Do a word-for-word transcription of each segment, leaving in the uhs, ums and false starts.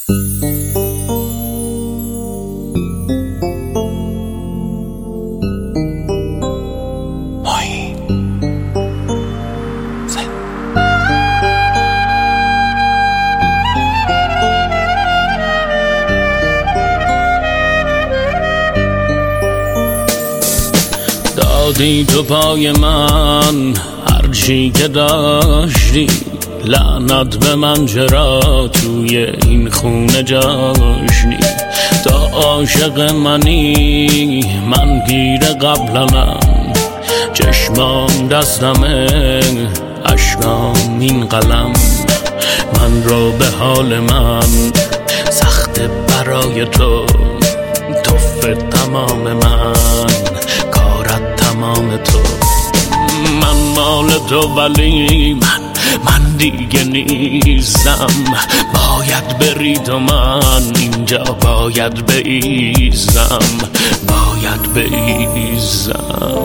دادی تو پای من هرچی که داشتی، لعنت به من چرا توی این خونه جاشتی. تا عاشق منی من گیر قبلنم، چشمام دستمه اشکام این قلم. من رو به حال من سخت برای تو، توف تمام من کارت تمام تو. من مال تو ولی من من دیگه نیستم، باید بری تو، من اینجا باید بایستم، باید بایستم.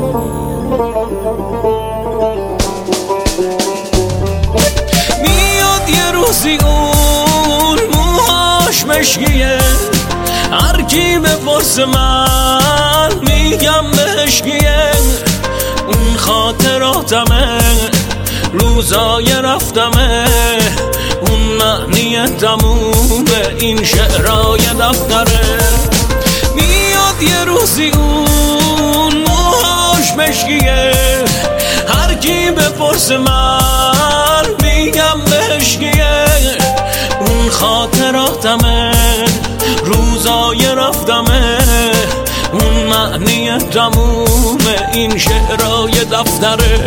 میاد یه روزی اون موهاش مشکیه، هر کی بپرس من میگم مشکیه. اون خاطراتمه، روزای رفتمه، اون معنی تموم این شعرهای دفتره. میاد یه روزی اون موهاش مشکیه، هر کی بپرس من میگم مشکیه. اون خاطراتمه، روزای رفتمه، اون معنی تموم این شعرهای دفتره.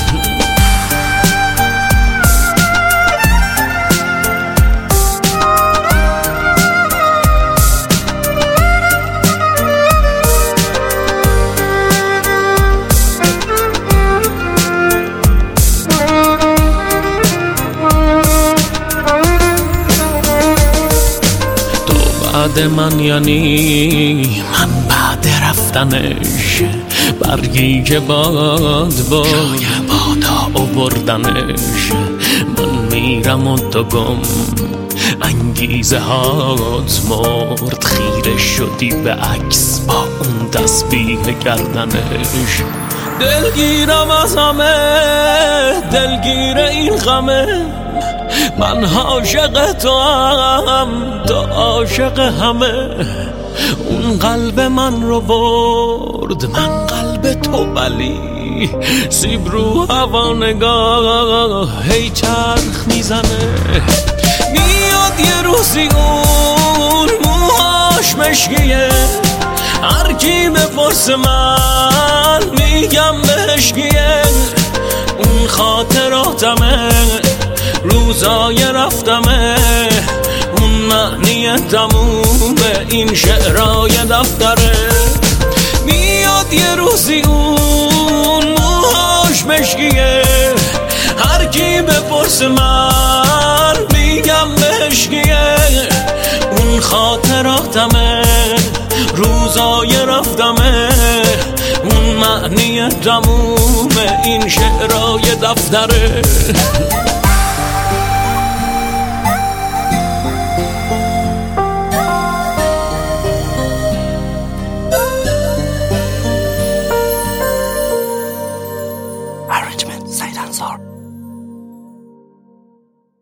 بعد من یعنی من بعد رفتنش، برگی که باد با جای بادا آوردنش. من میرم و تو گم، انگیزه هات مرد، خیره شدی به عکس با اون تسبیح گردنش. دلگیرم از همه، دلگیر این غمه، من عاشق تو هم، تو عاشق همه. اون قلب من رو برد، من قلب تو ولی سیب رو هوا نگاه هی چرخ میزنه. میاد یه روزی اون موهاش مشکیه، هر کی بپرس من میگم مشکیه. اون خاطراتمه، روزای رفتمه، اون معنی تموم این شعرهای دفتره. میاد یه روزی اون موهاش مشکیه، هر کی بپرس من میگم مشکیه. اون خاطراتمه، روزای رفتمه، اون معنی تموم این شعرهای دفتره.